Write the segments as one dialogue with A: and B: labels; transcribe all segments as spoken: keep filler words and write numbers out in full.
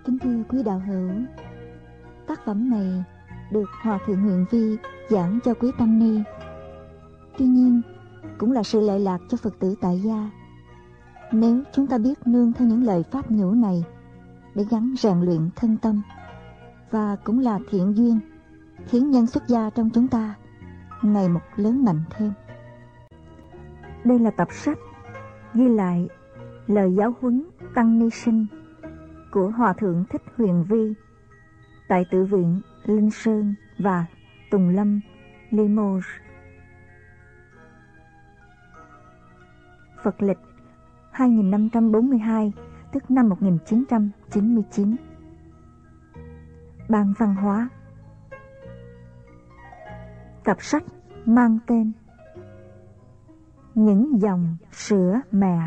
A: Kính thưa quý đạo hữu, tác phẩm này được Hòa Thượng Huyền Vi giảng cho quý tăng ni. Tuy nhiên, cũng là sự lệ lạc cho Phật tử tại gia. Nếu chúng ta biết nương theo những lời pháp nhũ này để gắn rèn luyện thân tâm, và cũng là thiện duyên khiến nhân xuất gia trong chúng ta ngày một lớn mạnh thêm. Đây là tập sách ghi lại lời giáo huấn tăng ni sinh của Hòa Thượng Thích Huyền Vi tại Tự viện Linh Sơn và Tùng Lâm, Limoges. Phật lịch hai nghìn năm trăm bốn mươi hai, tức năm một nghìn chín trăm chín mươi chín. Ban văn hóa. Tập sách mang tên Những dòng sữa mẹ.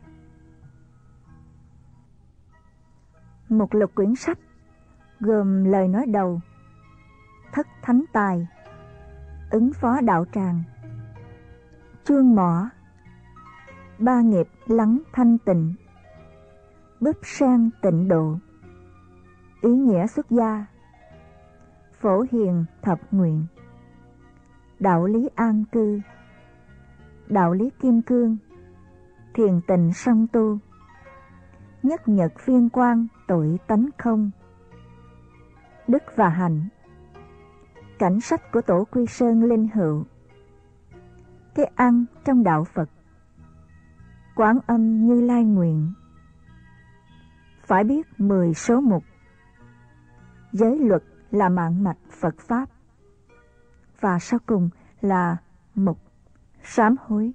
A: Một lục quyển sách gồm lời nói đầu, thất thánh tài, ứng phó đạo tràng, chuông mỏ, ba nghiệp lắng thanh tịnh, búp sen tịnh độ, ý nghĩa xuất gia, phổ hiền thập nguyện, đạo lý an cư, đạo lý kim cương, thiền tịnh song tu, nhất nhật phiên quang tội tánh không, đức và hạnh, cảnh sách của tổ Quy Sơn Linh Hữu, cái ăn trong đạo Phật, Quán Âm Như Lai nguyện, phải biết mười số mục, giới luật là mạng mạch Phật Pháp, và sau cùng là mục sám hối.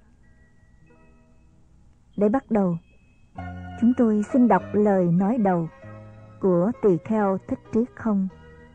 A: Để bắt đầu, chúng tôi xin đọc lời nói đầu của Tỳ Kheo Thích Trí Không.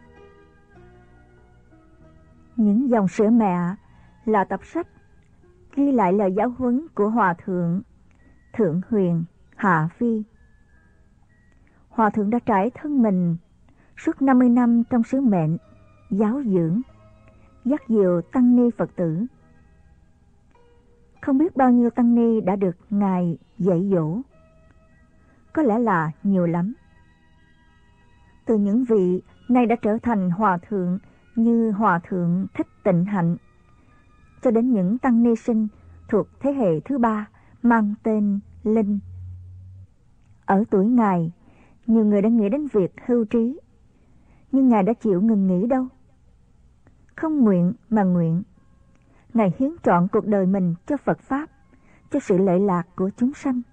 A: Những dòng sữa mẹ là tập sách ghi lại lời giáo huấn của Hòa Thượng Thượng Huyền Hạ Vi. Hòa Thượng đã trải thân mình suốt năm mươi năm trong sứ mệnh giáo dưỡng, dắt dìu tăng ni Phật tử. Không biết bao nhiêu tăng ni đã được Ngài dạy dỗ, có lẽ là nhiều lắm. Từ những vị nay đã trở thành hòa thượng như Hòa Thượng Thích Tịnh Hạnh, cho đến những tăng ni sinh thuộc thế hệ thứ ba mang tên Linh. Ở tuổi Ngài, nhiều người đã nghĩ đến việc hưu trí, nhưng Ngài đã chịu ngừng nghỉ đâu. Không nguyện mà nguyện, Ngài hiến trọn cuộc đời mình cho Phật Pháp, cho sự lợi lạc của chúng sanh.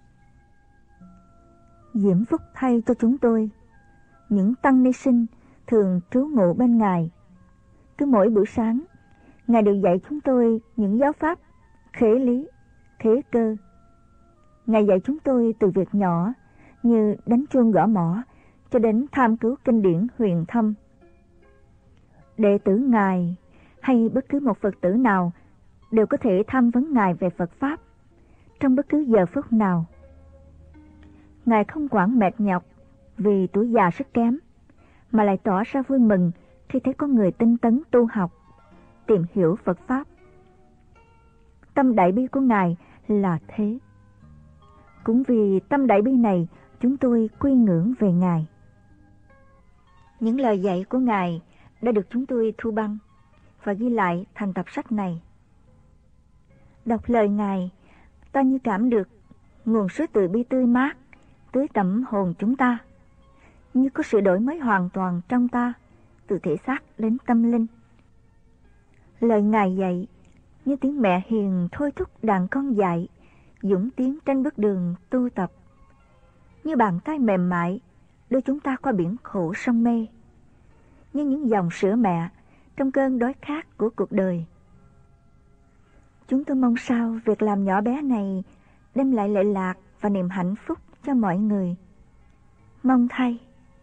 A: Diễm phúc thay cho chúng tôi, những tăng ni sinh thường trú ngụ bên Ngài. Cứ mỗi buổi sáng, Ngài đều dạy chúng tôi những giáo pháp khế lý, khế cơ. Ngài dạy chúng tôi từ việc nhỏ như đánh chuông gõ mõ cho đến tham cứu kinh điển huyền thâm. Đệ tử Ngài hay bất cứ một Phật tử nào đều có thể tham vấn Ngài về Phật Pháp trong bất cứ giờ phút nào. Ngài không quản mệt nhọc vì tuổi già sức kém, mà lại tỏ ra vui mừng khi thấy có người tinh tấn tu học, tìm hiểu Phật Pháp. Tâm đại bi của Ngài là thế. Cũng vì tâm đại bi này, chúng tôi quy ngưỡng về Ngài. Những lời dạy của Ngài đã được chúng tôi thu băng và ghi lại thành tập sách này. Đọc lời Ngài, ta như cảm được nguồn suối từ bi tươi mát tưới tẩm hồn chúng ta, như có sự đổi mới hoàn toàn trong ta, từ thể xác đến tâm linh. Lời Ngài dạy như tiếng mẹ hiền thôi thúc đàn con dại dũng tiến trên bước đường tu tập, như bàn tay mềm mại đưa chúng ta qua biển khổ sông mê, như những dòng sữa mẹ trong cơn đói khát của cuộc đời. Chúng tôi mong sao việc làm nhỏ bé này đem lại lợi lạc và niềm hạnh phúc cho mọi người. Mong thay.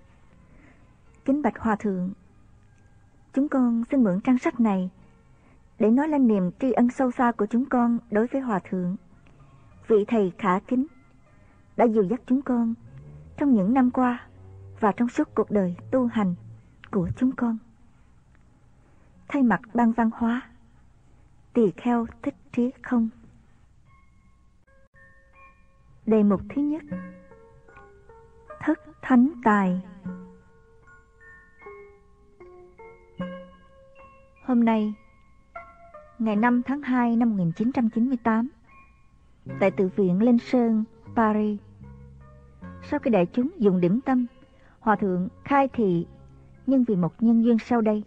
A: Kính bạch Hòa Thượng, chúng con xin mượn trang sách này để nói lên niềm tri ân sâu xa của chúng con đối với Hòa Thượng, vị thầy khả kính đã dìu dắt chúng con trong những năm qua và trong suốt cuộc đời tu hành của chúng con. Thay mặt ban văn hóa, Tỳ Kheo Thích Trí Không. Đề mục thứ nhất: Thất thánh tài, Hôm nay, ngày năm tháng hai năm một nghìn chín trăm chín mươi tám, tại Tự viện Linh Sơn, Paris, sau khi đại chúng dùng điểm tâm, Hòa thượng khai thị nhưng vì một nhân duyên sau đây.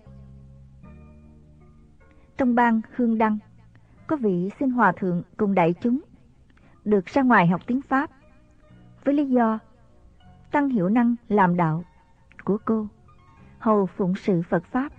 A: Trong ban Hương Đăng, có vị xin Hòa thượng cùng đại chúng được ra ngoài học tiếng Pháp với lý do tăng hiểu năng làm đạo của cô, hầu phụng sự Phật Pháp.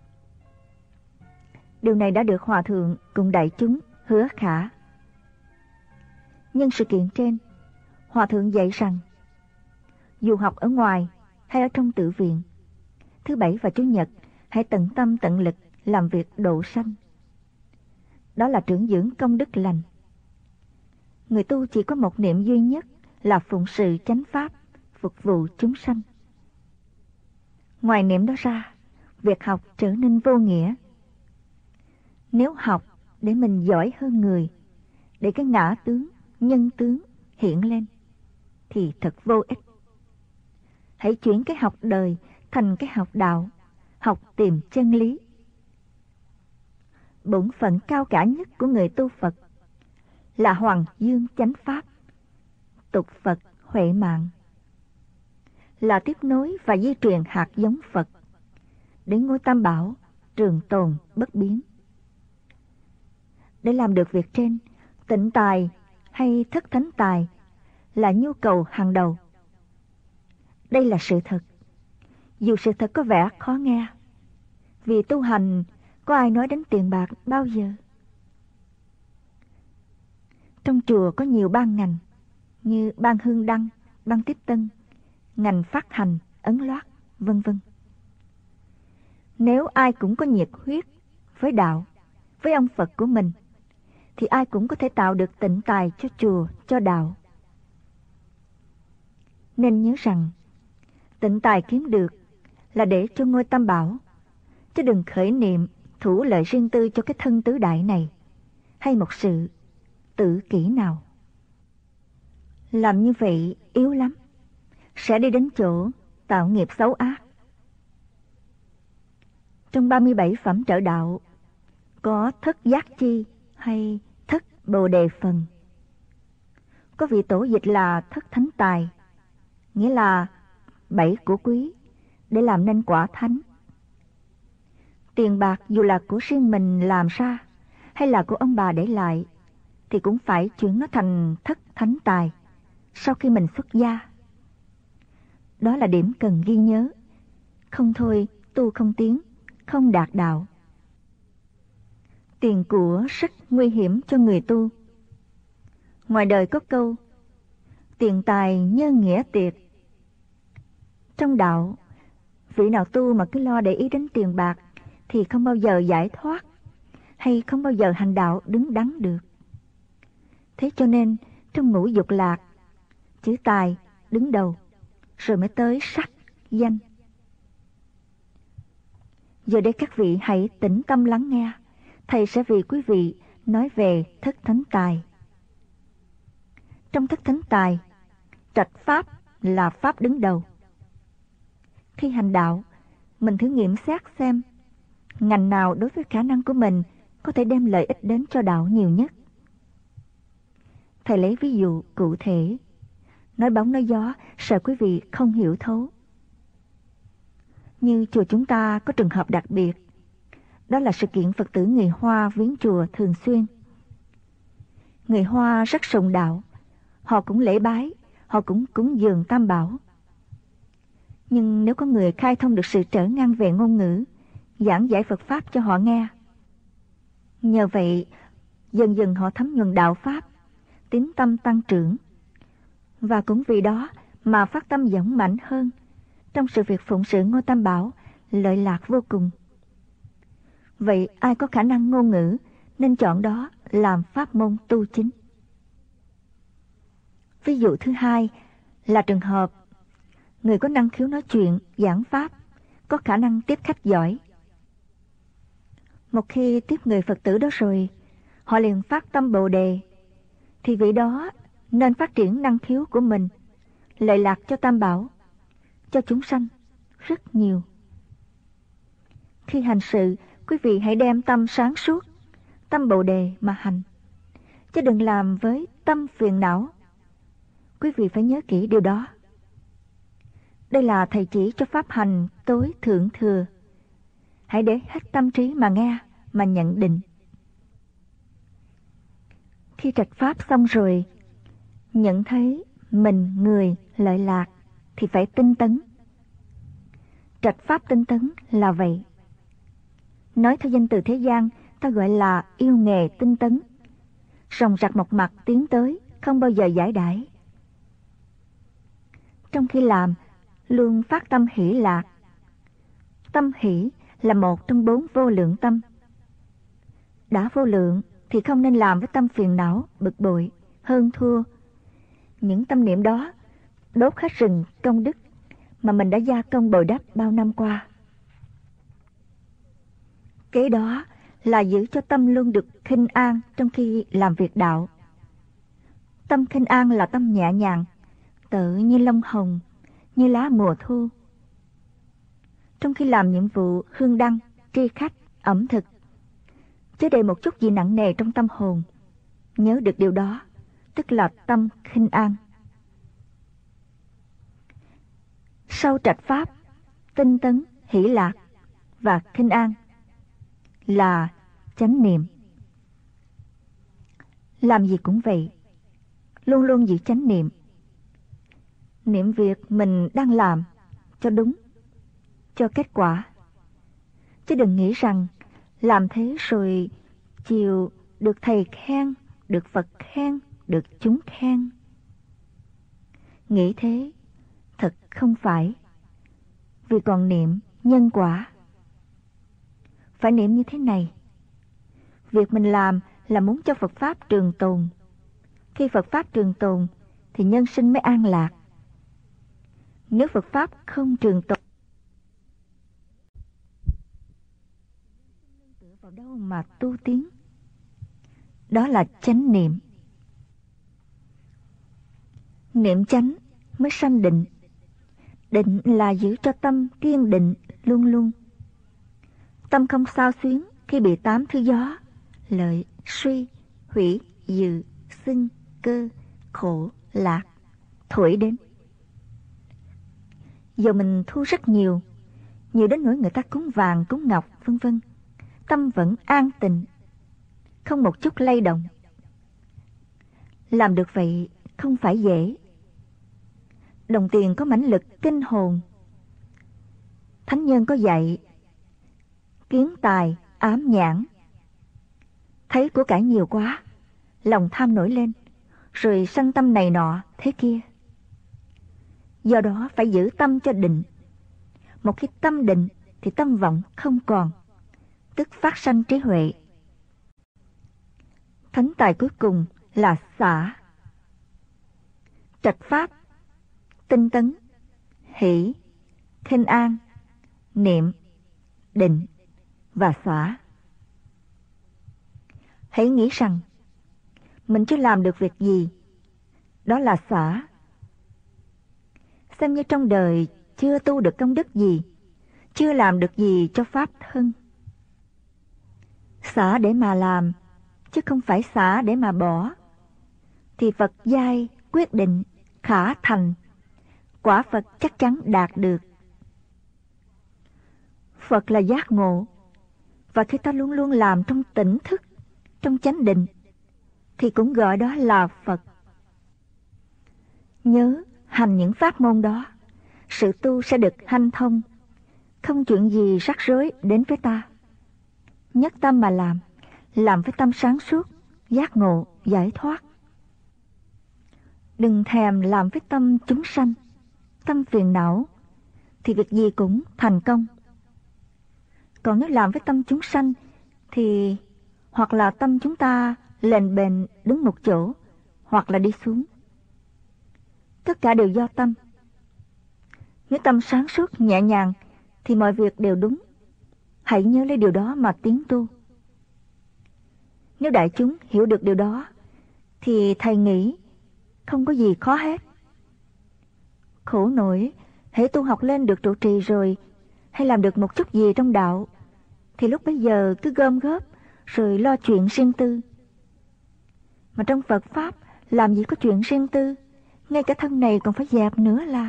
A: Điều này đã được Hòa thượng cùng đại chúng hứa khả. Nhân sự kiện trên, Hòa thượng dạy rằng dù học ở ngoài hay ở trong tự viện, thứ Bảy và Chủ nhật hãy tận tâm tận lực làm việc độ sanh. Đó là trưởng dưỡng công đức lành. Người tu chỉ có một niệm duy nhất là phụng sự chánh pháp, phục vụ chúng sanh. Ngoài niệm đó ra, việc học trở nên vô nghĩa. Nếu học để mình giỏi hơn người, để cái ngã tướng, nhân tướng hiện lên, thì thật vô ích. Hãy chuyển cái học đời thành cái học đạo, học tìm chân lý. Bổn phận cao cả nhất của người tu Phật là hoàng dương chánh pháp, tục Phật huệ mạng, là tiếp nối và di truyền hạt giống Phật, để ngôi Tam Bảo trường tồn bất biến. Để làm được việc trên, tịnh tài hay thất thánh tài là nhu cầu hàng đầu. Đây là sự thật, dù sự thật có vẻ khó nghe, vì tu hành có ai nói đến tiền bạc bao giờ. Trong chùa có nhiều ban ngành như ban Hương Đăng, ban Tiếp Tân, ngành phát hành, ấn loát, vân vân. Nếu ai cũng có nhiệt huyết với đạo, với ông Phật của mình, thì ai cũng có thể tạo được tịnh tài cho chùa, cho đạo. Nên nhớ rằng, tịnh tài kiếm được là để cho ngôi Tam Bảo, chứ đừng khởi niệm thủ lợi riêng tư cho cái thân tứ đại này, hay một sự tự kỷ nào. Làm như vậy yếu lắm, sẽ đi đến chỗ tạo nghiệp xấu ác. Trong ba mươi bảy phẩm trợ đạo, có thất giác chi hay thất bồ đề phần. Có vị tổ dịch là thất thánh tài, nghĩa là bảy của quý để làm nên quả thánh. Tiền bạc dù là của riêng mình làm ra hay là của ông bà để lại, thì cũng phải chuyển nó thành thất thánh tài sau khi mình xuất gia. Đó là điểm cần ghi nhớ. Không thôi tu không tiến, không đạt đạo. Tiền của rất nguy hiểm cho người tu. Ngoài đời có câu tiền tài nhân nghĩa tiệt. Trong đạo, vị nào tu mà cứ lo để ý đến tiền bạc thì không bao giờ giải thoát, hay không bao giờ hành đạo đứng đắn được. Thế cho nên trong ngũ dục lạc, chữ tài đứng đầu, rồi mới tới sắc, danh. Giờ đây các vị hãy tĩnh tâm lắng nghe, thầy sẽ vì quý vị nói về thất thánh tài. Trong thất thánh tài, trạch pháp là pháp đứng đầu. Khi hành đạo, mình thử nghiệm xét xem ngành nào đối với khả năng của mình có thể đem lợi ích đến cho đạo nhiều nhất. Thầy lấy ví dụ cụ thể, nói bóng nói gió sợ quý vị không hiểu thấu. Như chùa chúng ta có trường hợp đặc biệt, đó là sự kiện Phật tử người Hoa viếng chùa thường xuyên. Người Hoa rất sùng đạo, họ cũng lễ bái, họ cũng cúng dường Tam Bảo. Nhưng nếu có người khai thông được sự trở ngăn về ngôn ngữ, giảng giải Phật Pháp cho họ nghe, nhờ vậy dần dần họ thấm nhuần đạo Pháp, tín tâm tăng trưởng, và cũng vì đó mà phát tâm dũng mãnh hơn trong sự việc phụng sự ngôi Tam Bảo, lợi lạc vô cùng. Vậy ai có khả năng ngôn ngữ nên chọn đó làm pháp môn tu chính. Ví dụ thứ hai là trường hợp người có năng khiếu nói chuyện, giảng pháp, có khả năng tiếp khách giỏi. Một khi tiếp người Phật tử đó rồi, họ liền phát tâm Bồ Đề, thì vị đó nên phát triển năng khiếu của mình, lợi lạc cho Tam Bảo, cho chúng sanh rất nhiều. Khi hành sự Quý vị hãy đem tâm sáng suốt, tâm Bồ Đề mà hành, chứ đừng làm với tâm phiền não. Quý vị phải nhớ kỹ điều đó. Đây là thầy chỉ cho pháp hành tối thượng thừa. Hãy để hết tâm trí mà nghe, mà nhận định. Khi trạch pháp xong rồi, nhận thấy mình người lợi lạc thì phải tinh tấn. Trạch pháp tinh tấn là vậy. Nói theo danh từ thế gian, ta gọi là yêu nghề tinh tấn. Ròng rạc một mặt tiến tới, không bao giờ giải đãi. Trong khi làm, luôn phát tâm hỷ lạc. Tâm hỷ là một trong bốn vô lượng tâm. Đã vô lượng thì không nên làm với tâm phiền não, bực bội, hơn thua. Những tâm niệm đó đốt hết rừng công đức mà mình đã gia công bồi đắp bao năm qua. Kế đó là giữ cho tâm luôn được khinh an trong khi làm việc đạo. Tâm khinh an là tâm nhẹ nhàng, tự như lông hồng, như lá mùa thu. Trong khi làm nhiệm vụ hương đăng, tri khách, ẩm thực, chớ để một chút gì nặng nề trong tâm hồn. Nhớ được điều đó, tức là tâm khinh an. Sau trạch pháp, tinh tấn, hỷ lạc và khinh an là chánh niệm. Làm gì cũng vậy, luôn luôn giữ chánh niệm. Niệm việc mình đang làm cho đúng, cho kết quả. Chứ đừng nghĩ rằng làm thế rồi chiều được thầy khen, được Phật khen, được chúng khen. Nghĩ thế thật không phải, vì còn niệm nhân quả. Phải niệm như thế này: việc mình làm là muốn cho Phật Pháp trường tồn. Khi Phật Pháp trường tồn thì nhân sinh mới an lạc. Nếu Phật Pháp không trường tồn, tựa vào đâu mà tu tiến? Đó là chánh niệm. Niệm chánh mới sanh định. Định là giữ cho tâm kiên định luôn luôn. Tâm không xao xuyến khi bị tám thứ gió: lợi, suy, hủy, dự, xưng, cơ, khổ, lạc thổi đến. Giờ mình thu rất nhiều, nhiều đến nỗi người ta cúng vàng, cúng ngọc, vân vân, tâm vẫn an tịnh, không một chút lay động. Làm được vậy không phải dễ. Đồng tiền có mãnh lực kinh hồn. Thánh nhân có dạy: kiến tài ám nhãn. Thấy của cải nhiều quá, lòng tham nổi lên, rồi sân tâm này nọ thế kia. Do đó phải giữ tâm cho định. Một khi tâm định thì tâm vọng không còn, tức phát sanh trí huệ. Thánh tài cuối cùng là xả. Trạch pháp, tinh tấn, hỷ, khinh an, niệm, định và xả. Hãy nghĩ rằng mình chưa làm được việc gì, đó là xả. Xem như trong đời chưa tu được công đức gì, chưa làm được gì cho pháp thân. Xả để mà làm, chứ không phải xả để mà bỏ. Thì Phật giai quyết định khả thành, quả Phật chắc chắn đạt được. Phật là giác ngộ, và khi ta luôn luôn làm trong tỉnh thức, trong chánh định, thì cũng gọi đó là Phật. Nhớ hành những pháp môn đó, sự tu sẽ được hanh thông, không chuyện gì rắc rối đến với ta. Nhất tâm mà làm, làm với tâm sáng suốt, giác ngộ, giải thoát. Đừng thèm làm với tâm chúng sanh, tâm phiền não, thì việc gì cũng thành công. Còn nếu làm với tâm chúng sanh, thì hoặc là tâm chúng ta lềnh bềnh đứng một chỗ, hoặc là đi xuống. Tất cả đều do tâm. Nếu tâm sáng suốt, nhẹ nhàng, thì mọi việc đều đúng. Hãy nhớ lấy điều đó mà tiến tu. Nếu đại chúng hiểu được điều đó, thì thầy nghĩ không có gì khó hết. Khổ nổi, hễ tu học lên được trụ trì rồi, hay làm được một chút gì trong đạo, thì lúc bấy giờ cứ gom góp rồi lo chuyện riêng tư. Mà trong Phật Pháp làm gì có chuyện riêng tư, ngay cả thân này còn phải dẹp nữa là.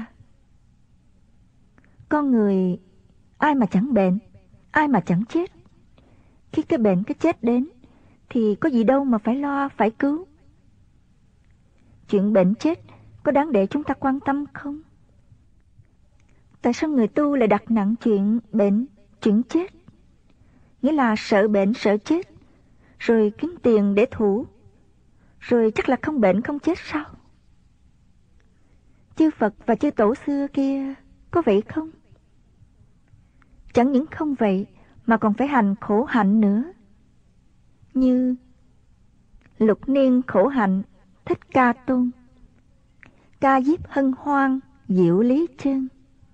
A: Con người ai mà chẳng bệnh, ai mà chẳng chết. Khi cái bệnh cái chết đến thì có gì đâu mà phải lo, phải cứu. Chuyện bệnh chết có đáng để chúng ta quan tâm không? Tại sao người tu lại đặt nặng chuyện bệnh, chuyện chết? Nghĩa là sợ bệnh, sợ chết, rồi kiếm tiền để thủ, rồi chắc là không bệnh không chết sao? Chư Phật và chư Tổ xưa kia có vậy không? Chẳng những không vậy mà còn phải hành khổ hạnh nữa. Như Lục Niên khổ hạnh Thích Ca Tôn, Ca Diếp hân hoan Diệu Lý Trân,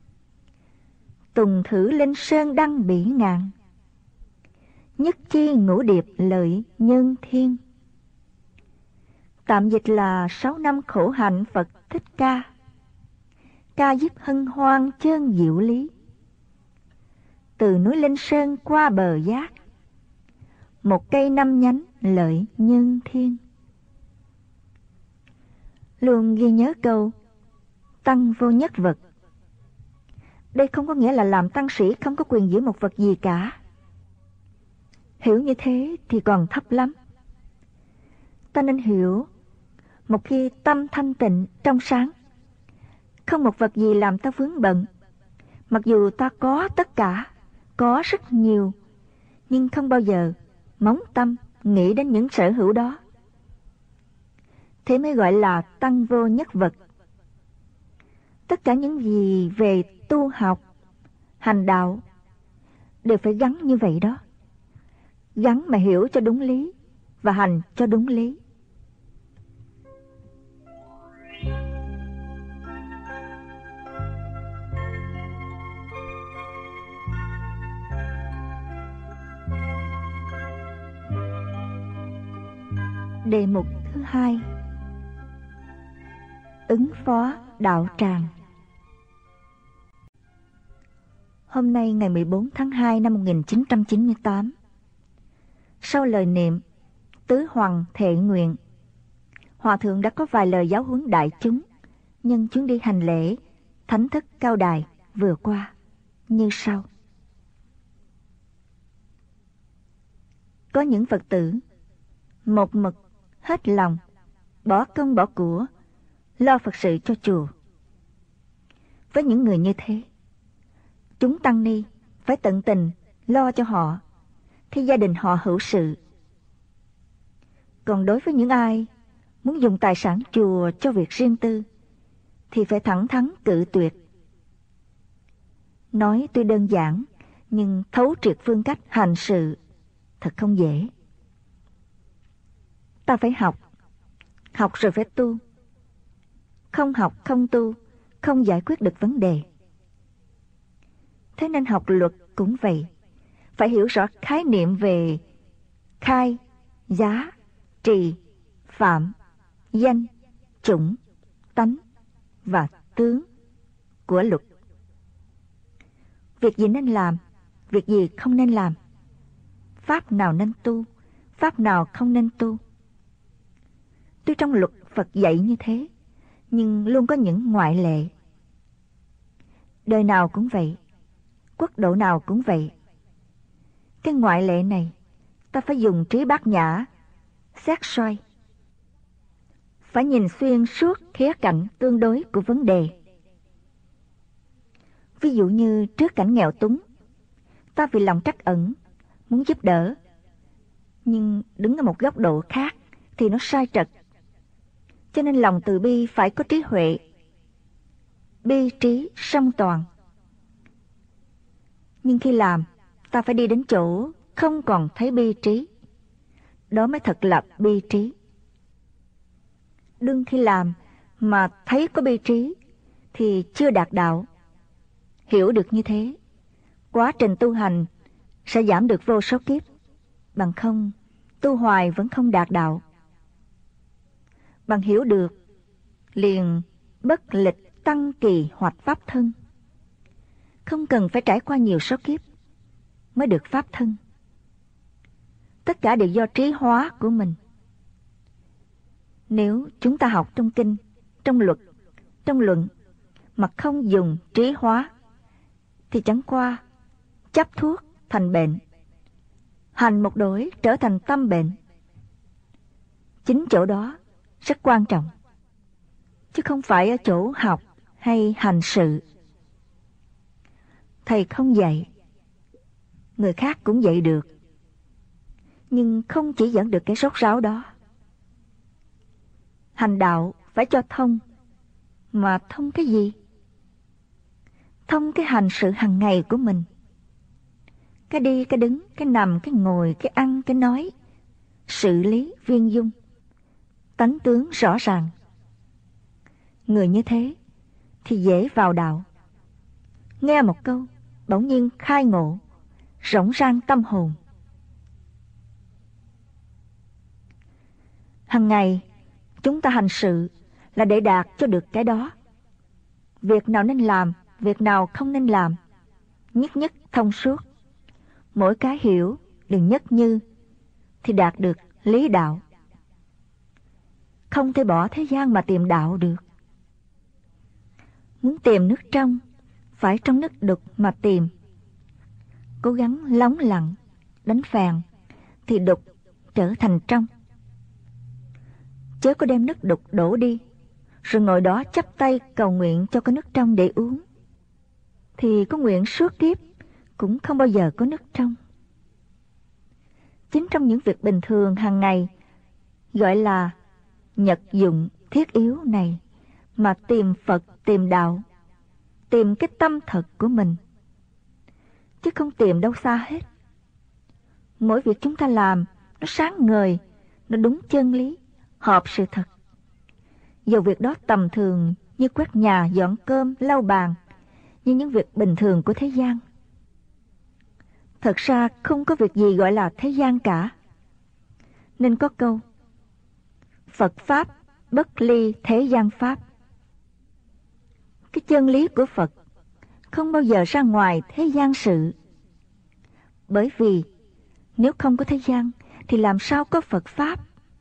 A: Tùng thử lên sơn đăng bỉ ngạn, Nhất chi ngũ điệp lợi nhân thiên. Tạm dịch là sáu năm khổ hạnh Phật Thích Ca, Ca Diếp hân hoan chân diệu lý. Từ núi Linh Sơn qua bờ giác, một cây năm nhánh lợi nhân thiên. Luôn ghi nhớ câu tăng vô nhất vật. Đây không có nghĩa là làm tăng sĩ không có quyền giữ một vật gì cả. Hiểu như thế thì còn thấp lắm. Ta nên hiểu, một khi tâm thanh tịnh trong sáng, không một vật gì làm ta vướng bận. Mặc dù ta có tất cả, có rất nhiều, nhưng không bao giờ móng tâm nghĩ đến những sở hữu đó. Thế mới gọi là tăng vô nhất vật. Tất cả những gì về tu học, hành đạo đều phải gắn như vậy đó. Gắn mà hiểu cho đúng lý và hành cho đúng lý. Đề mục thứ hai: ứng phó đạo tràng. Hôm nay ngày mười bốn tháng hai năm một nghìn chín trăm chín mươi tám, sau lời niệm tứ hoằng thệ nguyện, Hòa thượng đã có vài lời giáo huấn đại chúng nhân chuyến đi hành lễ thánh thất Cao Đài vừa qua như sau. Có những Phật tử một mực hết lòng bỏ công bỏ của lo Phật sự cho chùa. Với những người như thế, chúng tăng ni phải tận tình lo cho họ khi gia đình họ hữu sự. Còn đối với những ai muốn dùng tài sản chùa cho việc riêng tư thì phải thẳng thắn cự tuyệt. Nói tuy đơn giản nhưng thấu triệt phương cách hành sự thật không dễ. Ta phải học, học rồi phải tu. Không học không tu, không giải quyết được vấn đề. Thế nên học luật cũng vậy, phải hiểu rõ khái niệm về khai, giá, trì, phạm, danh, chủng, tánh và tướng của luật. Việc gì nên làm, việc gì không nên làm, pháp nào nên tu, pháp nào không nên tu. Tuy trong luật Phật dạy như thế, nhưng luôn có những ngoại lệ. Đời nào cũng vậy, quốc độ nào cũng vậy. Cái ngoại lệ này, ta phải dùng trí bát nhã, xét soi. Phải nhìn xuyên suốt khía cạnh tương đối của vấn đề. Ví dụ như trước cảnh nghèo túng, ta vì lòng trắc ẩn, muốn giúp đỡ, nhưng đứng ở một góc độ khác thì nó sai trật. Cho nên lòng từ bi phải có trí huệ, bi trí song toàn. Nhưng khi làm, ta phải đi đến chỗ không còn thấy bi trí. Đó mới thật là bi trí. Đương khi làm mà thấy có bi trí thì chưa đạt đạo. Hiểu được như thế, quá trình tu hành sẽ giảm được vô số kiếp. Bằng không, tu hoài vẫn không đạt đạo. Bằng hiểu được, liền bất lịch tăng kỳ hoạch pháp thân. Không cần phải trải qua nhiều số kiếp mới được pháp thân. tất cả đều do trí hóa của mình. Nếu chúng ta học trong kinh, trong luật, trong luận mà không dùng trí hóa, thì chẳng qua chấp thuốc thành bệnh, hành một đổi trở thành tâm bệnh. Chính chỗ đó rất quan trọng, chứ không phải ở chỗ học hay hành sự. Thầy không dạy, người khác cũng dạy được, nhưng không chỉ dẫn được cái sốt ráo đó. Hành đạo phải cho thông, mà thông cái gì? Thông cái hành sự hàng ngày của mình. Cái đi, cái đứng, cái nằm, cái ngồi, cái ăn, cái nói, xử lý, viên dung, tánh tướng rõ ràng. Người như thế thì dễ vào đạo. Nghe một câu, bỗng nhiên khai ngộ, rỗng rang tâm hồn. Hằng ngày, chúng ta hành sự là để đạt cho được cái đó. Việc nào nên làm, việc nào không nên làm, nhất nhất thông suốt. Mỗi cái hiểu đừng nhất như, thì đạt được lý đạo. Không thể bỏ thế gian mà tìm đạo được. Muốn tìm nước trong, phải trong nước đục mà tìm. Cố gắng lóng lặng, đánh phèn, thì đục trở thành trong. Chớ có đem nước đục đổ đi, rồi ngồi đó chắp tay cầu nguyện cho có nước trong để uống, thì có nguyện suốt kiếp cũng không bao giờ có nước trong. Chính trong những việc bình thường hàng ngày, gọi là nhật dụng thiết yếu này, mà tìm Phật, tìm đạo, tìm cái tâm thật của mình, chứ không tìm đâu xa hết. Mỗi việc chúng ta làm, nó sáng ngời, nó đúng chân lý, hợp sự thật. Dù việc đó tầm thường như quét nhà, dọn cơm, lau bàn, như những việc bình thường của thế gian. Thật ra không có việc gì gọi là thế gian cả. Nên có câu, Phật Pháp bất ly thế gian Pháp. Cái chân lý của Phật không bao giờ ra ngoài thế gian sự. Bởi vì nếu không có thế gian thì làm sao có Phật Pháp?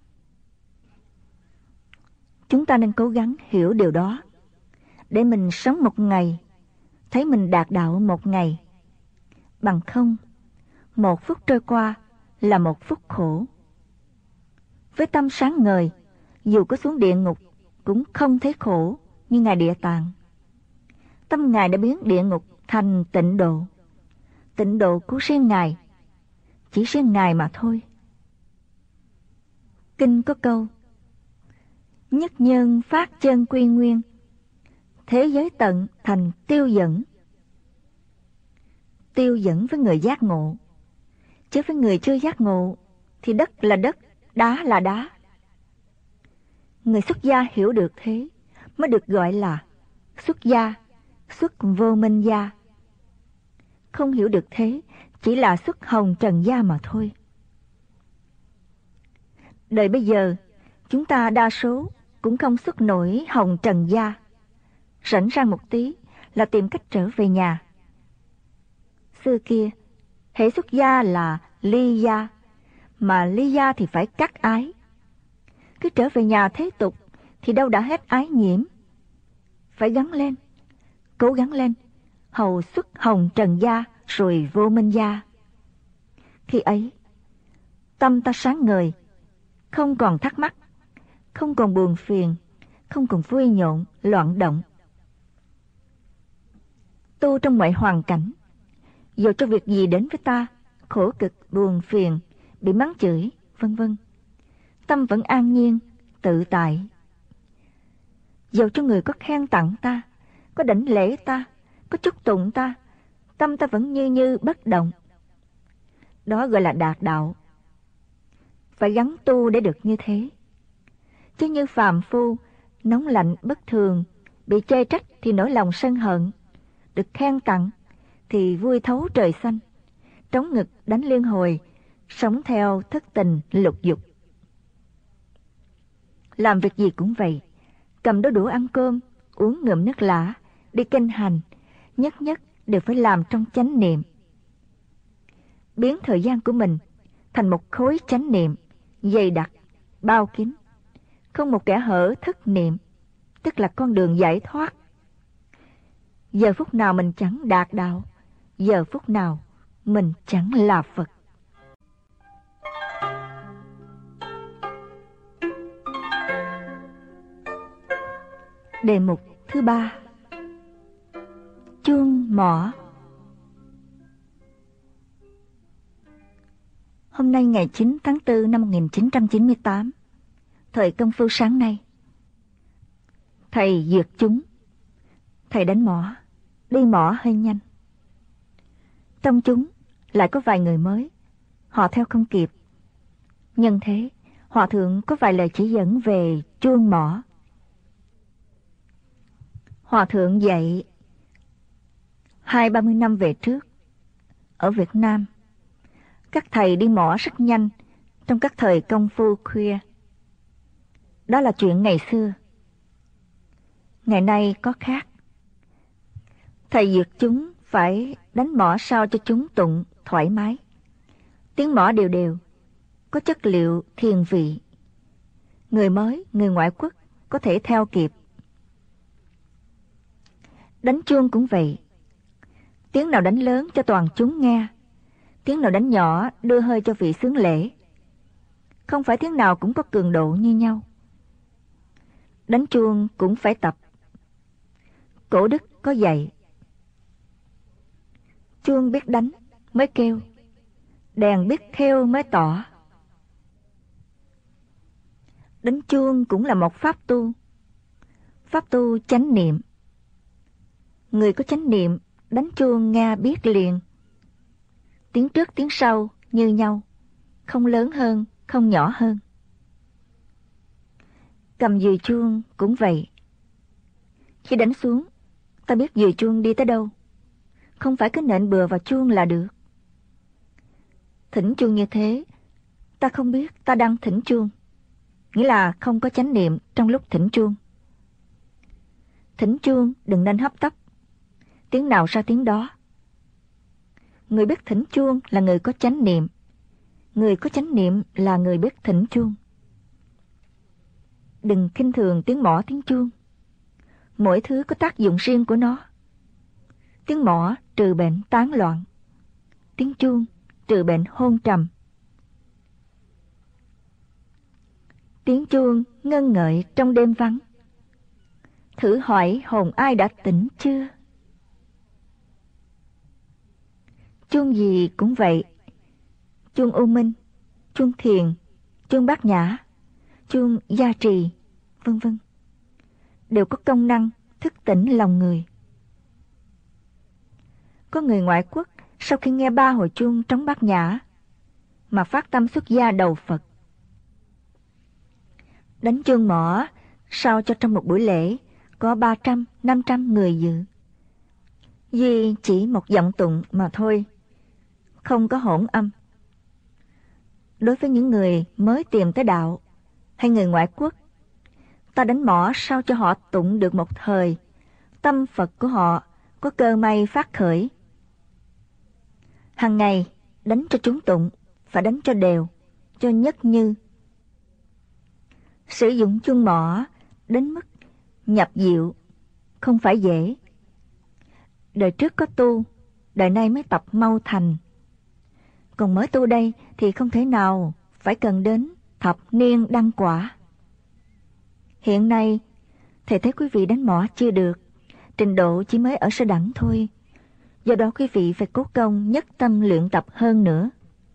A: Chúng ta nên cố gắng hiểu điều đó, để mình sống một ngày, thấy mình đạt đạo một ngày. Bằng không, một phút trôi qua là một phút khổ. Với tâm sáng ngời, dù có xuống địa ngục cũng không thấy khổ như Ngài Địa Tạng. Tâm Ngài đã biến địa ngục thành tịnh độ. Tịnh độ của riêng Ngài, chỉ riêng Ngài mà thôi. Kinh có câu, nhất nhân phát chân quy nguyên, thế giới tận thành tiêu dẫn. Tiêu dẫn với người giác ngộ, chứ với người chưa giác ngộ thì đất là đất, đá là đá. Người xuất gia hiểu được thế mới được gọi là xuất gia, xuất vô minh gia. Không hiểu được thế chỉ là xuất hồng trần gia mà thôi. Đời bây giờ chúng ta đa số cũng không xuất nổi hồng trần gia. Rảnh rang một tí là tìm cách trở về nhà. Xưa kia, hễ xuất gia là ly gia, mà ly gia thì phải cắt ái. Cứ trở về nhà thế tục thì đâu đã hết ái nhiễm. Phải gắng lên, cố gắng lên, hầu xuất hồng trần gia rồi vô minh gia. Khi ấy, tâm ta sáng ngời, không còn thắc mắc, không còn buồn phiền, không còn vui nhộn, loạn động. Tu trong mọi hoàn cảnh, dù cho việc gì đến với ta, khổ cực, buồn phiền, bị mắng chửi, vân vân, tâm vẫn an nhiên, tự tại. Dù cho người có khen tặng ta, có đảnh lễ ta, có chúc tụng ta, tâm ta vẫn như như bất động. Đó gọi là đạt đạo. Phải gắng tu để được như thế. Chứ như phàm phu, nóng lạnh bất thường, bị chê trách thì nỗi lòng sân hận, được khen tặng thì vui thấu trời xanh, trống ngực đánh liên hồi, sống theo thất tình lục dục. Làm việc gì cũng vậy, cầm đôi đũa ăn cơm, uống ngụm nước lã, đi kinh hành, nhất nhất đều phải làm trong chánh niệm. Biến thời gian của mình thành một khối chánh niệm, dày đặc, bao kín, không một kẽ hở thất niệm, tức là con đường giải thoát. Giờ phút nào mình chẳng đạt đạo, giờ phút nào mình chẳng là Phật. Đề mục thứ ba: chuông mỏ. Hôm nay ngày chín tháng tư năm một nghìn chín trăm chín mươi tám, thời công phu sáng nay, thầy duyệt chúng. Thầy đánh mỏ, đi mỏ hơi nhanh. Trong chúng lại có vài người mới, họ theo không kịp. Nhân thế, hòa thượng có vài lời chỉ dẫn về chuông mỏ. Hòa thượng dạy hai ba mươi năm về trước, ở Việt Nam, các thầy đi mỏ rất nhanh trong các thời công phu khuya. Đó là chuyện ngày xưa. Ngày nay có khác. Thầy duyệt chúng phải đánh mỏ sao cho chúng tụng thoải mái. Tiếng mỏ đều đều, có chất liệu thiền vị. Người mới, người ngoại quốc có thể theo kịp. Đánh chuông cũng vậy. Tiếng nào đánh lớn cho toàn chúng nghe, tiếng nào đánh nhỏ đưa hơi cho vị xướng lễ. Không phải tiếng nào cũng có cường độ như nhau. Đánh chuông cũng phải tập. Cổ đức có dạy: chuông biết đánh mới kêu, đèn biết theo mới tỏ. Đánh chuông cũng là một pháp tu. Pháp tu chánh niệm. Người có chánh niệm đánh chuông nghe biết liền. Tiếng trước tiếng sau như nhau, không lớn hơn, không nhỏ hơn. Cầm dùi chuông cũng vậy. Khi đánh xuống, ta biết dùi chuông đi tới đâu. Không phải cứ nện bừa vào chuông là được. Thỉnh chuông như thế, ta không biết ta đang thỉnh chuông, nghĩa là không có chánh niệm trong lúc thỉnh chuông. Thỉnh chuông đừng nên hấp tấp, tiếng nào ra tiếng đó. Người biết thỉnh chuông là người có chánh niệm. Người có chánh niệm là người biết thỉnh chuông. Đừng khinh thường tiếng mõ tiếng chuông. Mỗi thứ có tác dụng riêng của nó. Tiếng mõ trừ bệnh tán loạn. Tiếng chuông trừ bệnh hôn trầm. Tiếng chuông ngân ngợi trong đêm vắng. Thử hỏi hồn ai đã tỉnh chưa? Chuông gì cũng vậy. Chuông U Minh, chuông Thiền, chuông Bát Nhã, chuông Gia Trì, vân vân, đều có công năng thức tỉnh lòng người. Có người ngoại quốc sau khi nghe ba hồi chuông trống Bát Nhã mà phát tâm xuất gia đầu Phật. Đánh chuông mõ sao cho trong một buổi lễ có ba trăm, năm trăm người dự. Duy chỉ một giọng tụng mà thôi, không có hỗn âm. Đối với những người mới tìm tới đạo hay người ngoại quốc, ta đánh mõ sao cho họ tụng được một thời, tâm Phật của họ có cơ may phát khởi. Hằng ngày đánh cho chúng tụng, phải đánh cho đều, cho nhất như. Sử dụng chuông mõ đến mức nhập diệu không phải dễ. Đời trước có tu, đời nay mới tập mau thành. Còn mới tu đây thì không thể nào, phải cần đến thập niên đăng quả. Hiện nay, thầy thấy quý vị đánh mõ chưa được, trình độ chỉ mới ở sơ đẳng thôi. Do đó quý vị phải cố công nhất tâm luyện tập hơn nữa.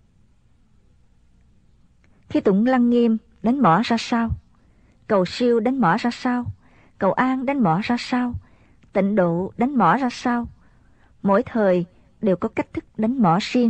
A: Khi tụng Lăng Nghiêm đánh mõ ra sao? Cầu siêu đánh mõ ra sao? Cầu an đánh mõ ra sao? Tịnh độ đánh mõ ra sao? Mỗi thời đều có cách thức đánh mõ riêng.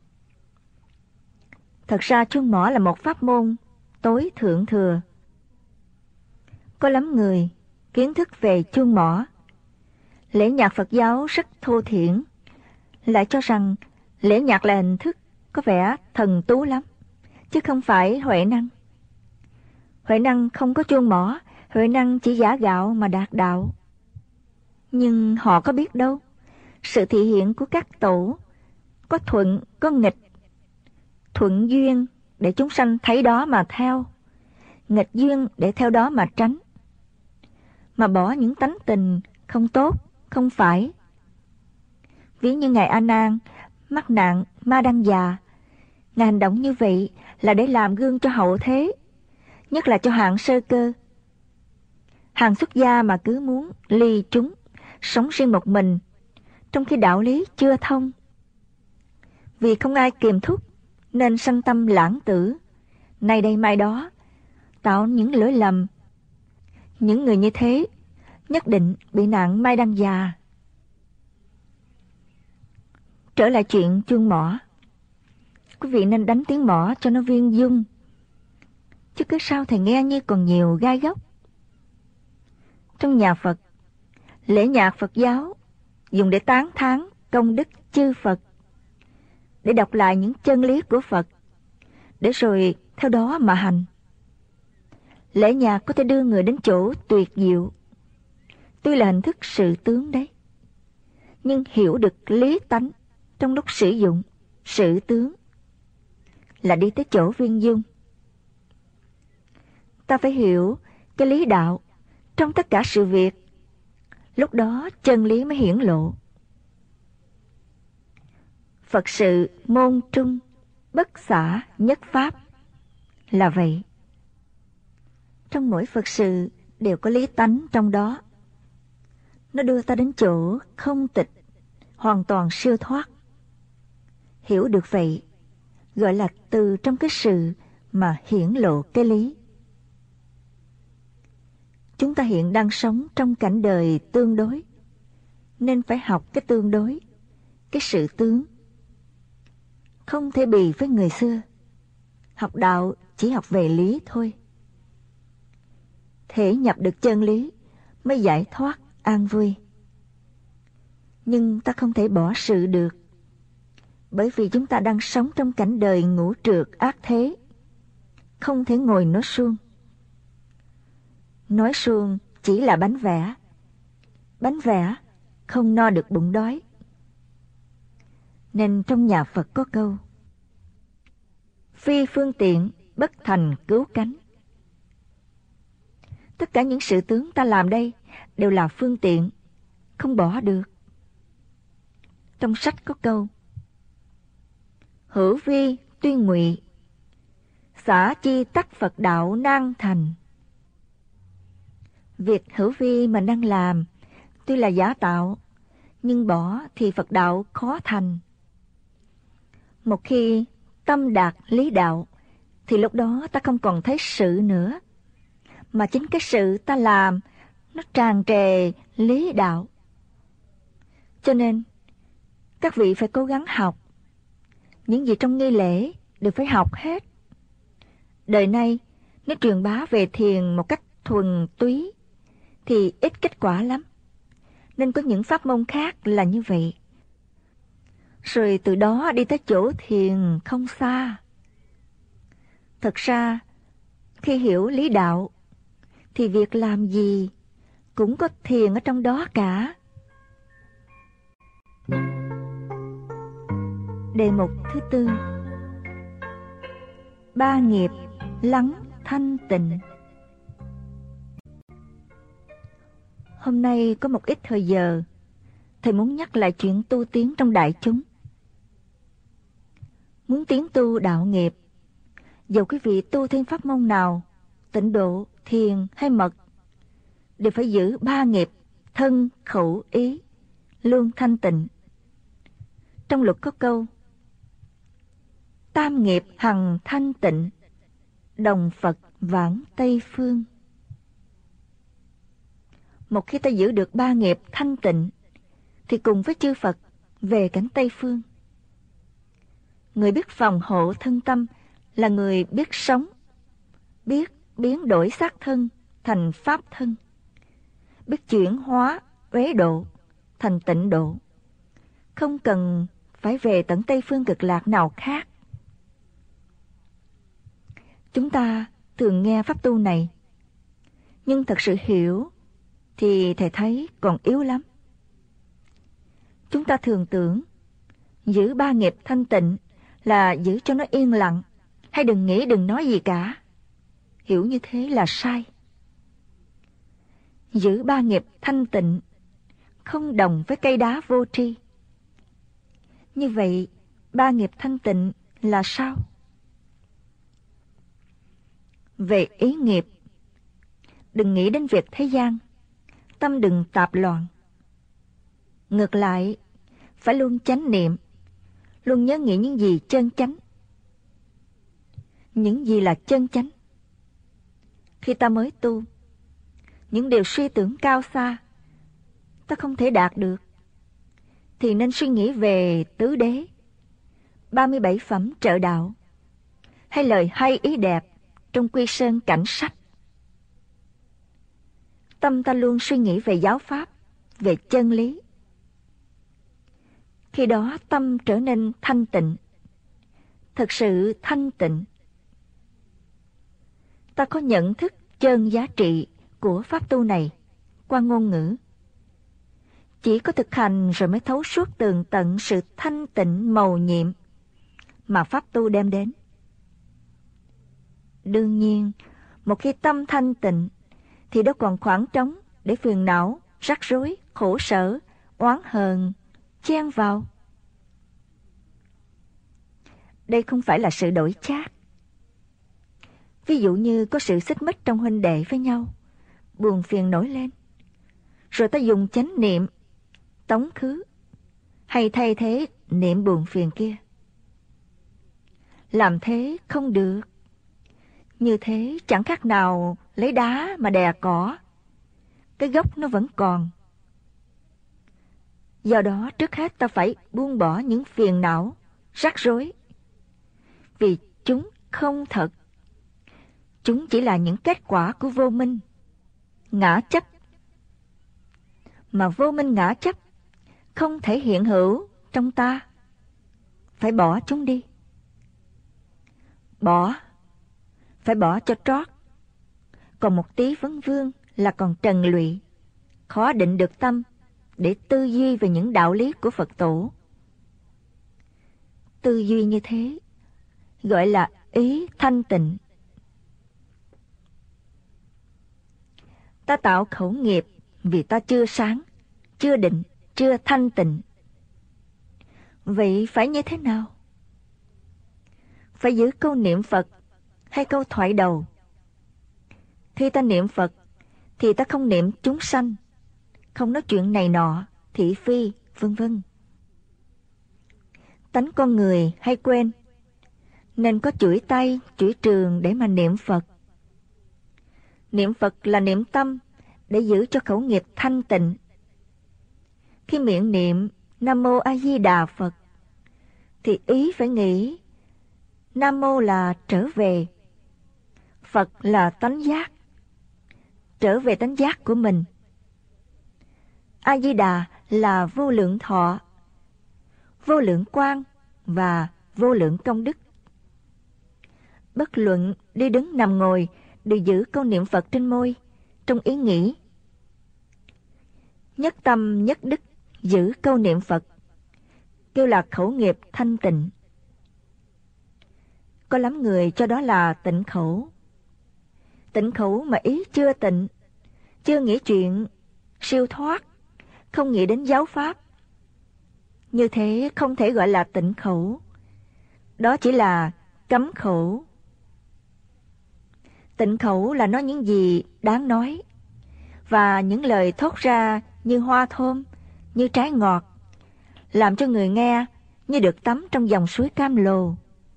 A: Thật ra chuông mõ là một pháp môn tối thượng thừa. Có lắm người kiến thức về chuông mõ. Lễ nhạc Phật giáo rất thô thiển, lại cho rằng lễ nhạc là hình thức có vẻ thần tú lắm, chứ không phải huệ năng. Huệ năng không có chuông mõ, huệ năng chỉ giả gạo mà đạt đạo. Nhưng họ có biết đâu, sự thị hiện của các tổ có thuận có nghịch. thuận duyên để chúng sanh thấy đó mà theo, nghịch duyên để theo đó mà tránh, mà bỏ những tánh tình không tốt, không phải. Ví như Ngài A Nan mắc nạn ma đăng già, Ngài hành động như vậy là để làm gương cho hậu thế, nhất là cho hạng sơ cơ. Hàng xuất gia mà cứ muốn ly chúng, sống riêng một mình, trong khi đạo lý chưa thông. Vì không ai kiềm thúc nên sanh tâm lãng tử, nay đây mai đó, tạo những lỗi lầm. Những người như thế nhất định bị nạn mai đăng già. Trở lại chuyện chuông mõ, quý vị nên đánh tiếng mõ cho nó viên dung, chứ cứ sao thầy nghe như còn nhiều gai góc. Trong nhà Phật, lễ nhạc Phật giáo dùng để tán thán công đức chư Phật, để đọc lại những chân lý của Phật, để rồi theo đó mà hành. Lễ nhạc có thể đưa người đến chỗ tuyệt diệu, tuy là hình thức sự tướng đấy, nhưng hiểu được lý tánh trong lúc sử dụng sự tướng là đi tới chỗ viên dung. Ta phải hiểu cái lý đạo trong tất cả sự việc, lúc đó chân lý mới hiển lộ. Phật sự môn trung, bất xả nhất pháp là vậy. Trong mỗi Phật sự đều có lý tánh trong đó. Nó đưa ta đến chỗ không tịch, hoàn toàn siêu thoát. Hiểu được vậy, gọi là từ trong cái sự mà hiển lộ cái lý. Chúng ta hiện đang sống trong cảnh đời tương đối, nên phải học cái tương đối, cái sự tướng. Không thể bì với người xưa. Học đạo chỉ học về lý thôi. Thể nhập được chân lý mới giải thoát an vui. Nhưng ta không thể bỏ sự được, bởi vì chúng ta đang sống trong cảnh đời ngũ trược ác thế, không thể ngồi nói suông. Nói suông chỉ là bánh vẽ. Bánh vẽ không no được bụng đói. Nên trong nhà Phật có câu: phi phương tiện bất thành cứu cánh. Tất cả những sự tướng ta làm đây đều là phương tiện, không bỏ được. Trong sách có câu: hữu vi tuyên ngụy, xả chi tắc Phật đạo nan thành. Việc hữu vi mình đang làm tuy là giả tạo, nhưng bỏ thì Phật đạo khó thành. Một khi tâm đạt lý đạo, thì lúc đó ta không còn thấy sự nữa, mà chính cái sự ta làm nó tràn trề lý đạo. Cho nên các vị phải cố gắng học. Những gì trong nghi lễ đều phải học hết. Đời nay nếu truyền bá về thiền một cách thuần túy thì ít kết quả lắm. Nên có những pháp môn khác là như vậy. Rồi từ đó đi tới chỗ thiền không xa. Thật ra, khi hiểu lý đạo, thì việc làm gì cũng có thiền ở trong đó cả. Đề mục thứ tư: ba nghiệp lắng thanh tịnh. Hôm nay có một ít thời giờ, thầy muốn nhắc lại chuyện tu tiến trong đại chúng. Muốn tiến tu đạo nghiệp, dầu quý vị tu thêm pháp môn nào, tịnh độ, thiền hay mật, đều phải giữ ba nghiệp thân, khẩu, ý luôn thanh tịnh. Trong luật có câu: tam nghiệp hằng thanh tịnh, đồng Phật vãng Tây phương. Một khi ta giữ được ba nghiệp thanh tịnh, thì cùng với chư Phật về cảnh Tây phương. Người biết phòng hộ thân tâm là người biết sống, biết biến đổi xác thân thành pháp thân, biết chuyển hóa uế độ thành tịnh độ, không cần phải về tận Tây phương cực lạc nào khác. Chúng ta thường nghe pháp tu này, nhưng thật sự hiểu thì thầy thấy còn yếu lắm. Chúng ta thường tưởng giữ ba nghiệp thanh tịnh là giữ cho nó yên lặng, hay đừng nghĩ đừng nói gì cả. Hiểu như thế là sai. Giữ ba nghiệp thanh tịnh không đồng với cây đá vô tri. Như vậy, ba nghiệp thanh tịnh là sao? Về ý nghiệp, đừng nghĩ đến việc thế gian, tâm đừng tạp loạn. Ngược lại, phải luôn chánh niệm, luôn nhớ nghĩ những gì chân chánh. Những gì là chân chánh? Khi ta mới tu, những điều suy tưởng cao xa, ta không thể đạt được, thì nên suy nghĩ về tứ đế, ba mươi bảy phẩm trợ đạo, hay lời hay ý đẹp trong quy sơn cảnh sách. Tâm ta luôn suy nghĩ về giáo pháp, về chân lý. Khi đó tâm trở nên thanh tịnh, thực sự thanh tịnh. Ta có nhận thức chân giá trị của pháp tu này qua ngôn ngữ. Chỉ có thực hành rồi mới thấu suốt tường tận sự thanh tịnh mầu nhiệm mà pháp tu đem đến. Đương nhiên, một khi tâm thanh tịnh thì đâu còn khoảng trống để phiền não, rắc rối, khổ sở, oán hờn chen vào. Đây không phải là sự đổi chác. Ví dụ như có sự xích mích trong huynh đệ với nhau, buồn phiền nổi lên, rồi ta dùng chánh niệm tống khứ, hay thay thế niệm buồn phiền kia. Làm thế không được. Như thế chẳng khác nào lấy đá mà đè cỏ, cái gốc nó vẫn còn. Do đó trước hết ta phải buông bỏ những phiền não, rắc rối, vì chúng không thật. Chúng chỉ là những kết quả của vô minh, ngã chấp. Mà vô minh ngã chấp không thể hiện hữu trong ta. Phải bỏ chúng đi. Bỏ, phải bỏ cho trót. Còn một tí vấn vương là còn trần lụy, khó định được tâm để tư duy về những đạo lý của Phật tổ. Tư duy như thế gọi là ý thanh tịnh. Ta tạo khẩu nghiệp vì ta chưa sáng, chưa định, chưa thanh tịnh. Vậy phải như thế nào? Phải giữ câu niệm Phật hay câu thoại đầu? Khi ta niệm Phật thì ta không niệm chúng sanh, không nói chuyện này nọ, thị phi, vân vân. Tánh con người hay quên, nên có chửi tay, chửi trường để mà niệm Phật. Niệm Phật là niệm tâm để giữ cho khẩu nghiệp thanh tịnh. Khi miệng niệm Nam Mô A Di Đà Phật thì ý phải nghĩ Nam Mô là trở về, Phật là tánh giác, trở về tánh giác của mình. A Di Đà là vô lượng thọ, vô lượng quang và vô lượng công đức. Bất luận đi đứng nằm ngồi đều giữ câu niệm Phật trên môi, trong ý nghĩ. Nhất tâm nhất đức giữ câu niệm Phật, kêu là khẩu nghiệp thanh tịnh. Có lắm người cho đó là tịnh khẩu. Tịnh khẩu mà ý chưa tịnh, chưa nghĩ chuyện siêu thoát, không nghĩ đến giáo pháp. Như thế không thể gọi là tịnh khẩu. Đó chỉ là cấm khẩu. Tịnh khẩu là nói những gì đáng nói, và những lời thốt ra như hoa thơm, như trái ngọt, làm cho người nghe như được tắm trong dòng suối cam lồ.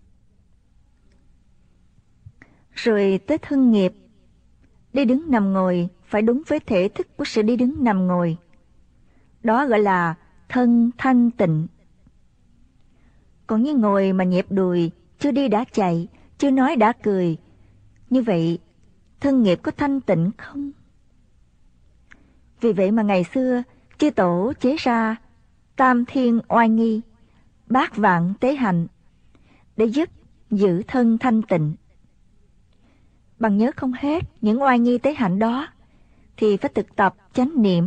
A: Rồi tới thân nghiệp, đi đứng nằm ngồi phải đúng với thể thức của sự đi đứng nằm ngồi. Đó gọi là thân thanh tịnh. Còn như ngồi mà nhẹp đùi, chưa đi đã chạy, chưa nói đã cười, như vậy thân nghiệp có thanh tịnh không? Vì vậy mà ngày xưa chư tổ chế ra tam thiên oai nghi, bát vạn tế hạnh để giúp giữ thân thanh tịnh. Bằng nhớ không hết những oai nghi tế hạnh đó thì phải thực tập chánh niệm.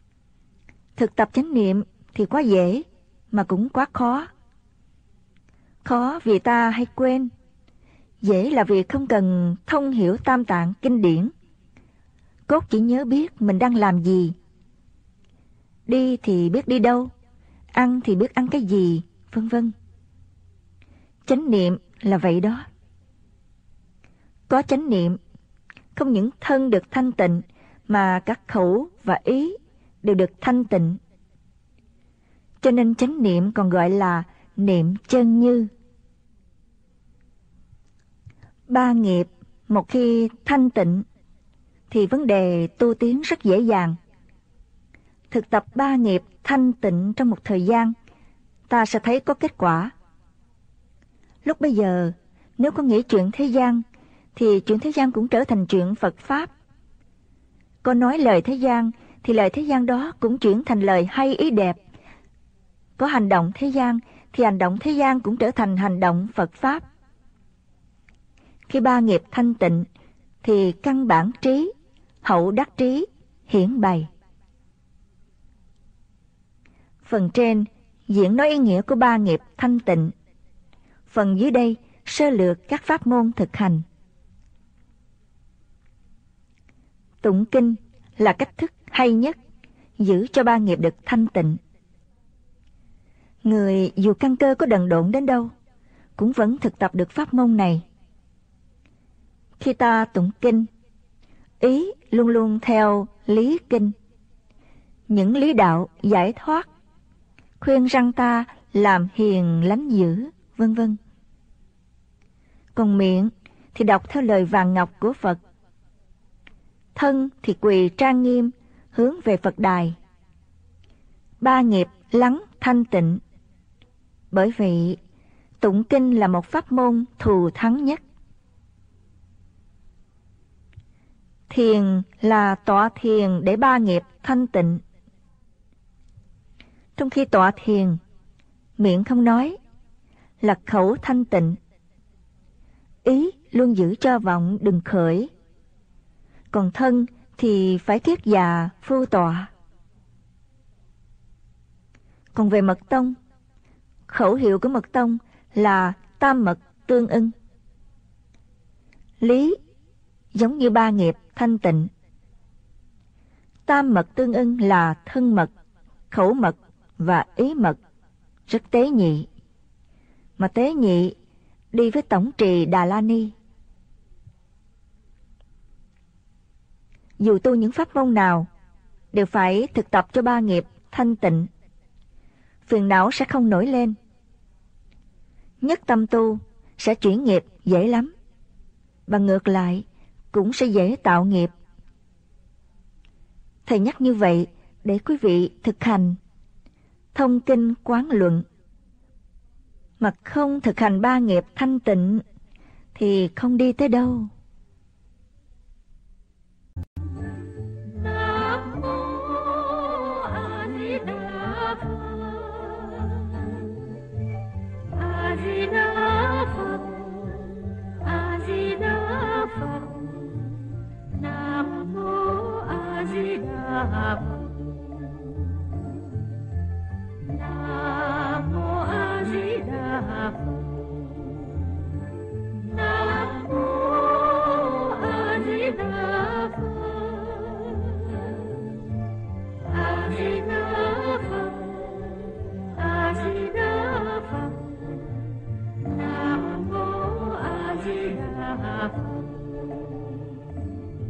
A: Thực tập chánh niệm thì quá dễ mà cũng quá khó. Khó vì ta hay quên, dễ là vì không cần thông hiểu tam tạng kinh điển. Cốt chỉ nhớ biết mình đang làm gì. Đi thì biết đi đâu, ăn thì biết ăn cái gì, vân vân. Chánh niệm là vậy đó. Có chánh niệm, không những thân được thanh tịnh, mà các khẩu và ý đều được thanh tịnh. Cho nên chánh niệm còn gọi là niệm chân như. Ba nghiệp một khi thanh tịnh thì vấn đề tu tiến rất dễ dàng. Thực tập ba nghiệp thanh tịnh trong một thời gian, ta sẽ thấy có kết quả. Lúc bây giờ, nếu có nghĩ chuyện thế gian, thì chuyện thế gian cũng trở thành chuyện Phật Pháp. Có nói lời thế gian, thì lời thế gian đó cũng chuyển thành lời hay ý đẹp. Có hành động thế gian, thì hành động thế gian cũng trở thành hành động Phật Pháp. Khi ba nghiệp thanh tịnh, thì căn bản trí, hậu đắc trí, hiển bày. Phần trên diễn nói ý nghĩa của ba nghiệp thanh tịnh. Phần dưới đây sơ lược các pháp môn thực hành. Tụng kinh là cách thức hay nhất giữ cho ba nghiệp được thanh tịnh. Người dù căn cơ có đần độn đến đâu, cũng vẫn thực tập được pháp môn này. Khi ta tụng kinh, ý luôn luôn theo lý kinh, những lý đạo giải thoát, khuyên răn ta làm hiền lánh dữ, vân vân. Còn miệng thì đọc theo lời vàng ngọc của Phật. Thân thì quỳ trang nghiêm, hướng về Phật đài. Ba nghiệp lắng thanh tịnh. Bởi vậy, tụng kinh là một pháp môn thù thắng nhất. Thiền là tọa thiền để ba nghiệp thanh tịnh. Trong khi tọa thiền, miệng không nói, là khẩu thanh tịnh. Ý luôn giữ cho vọng đừng khởi. Còn thân thì phải kiết già phu tọa. Còn về mật tông, khẩu hiệu của mật tông là tam mật tương ưng. Lý giống như ba nghiệp thanh tịnh. Tam mật tương ưng là thân mật, khẩu mật và ý mật, rất tế nhị. Mà tế nhị đi với tổng trì Đà La Ni. Dù tu những pháp môn nào, đều phải thực tập cho ba nghiệp thanh tịnh. Phiền não sẽ không nổi lên. Nhất tâm tu sẽ chuyển nghiệp dễ lắm. Và ngược lại, cũng sẽ dễ tạo nghiệp. Thầy nhắc như vậy để quý vị thực hành. Thông kinh quán luận. Mà không thực hành ba nghiệp thanh tịnh thì không đi tới đâu. Nam mô A Di Đà Phật.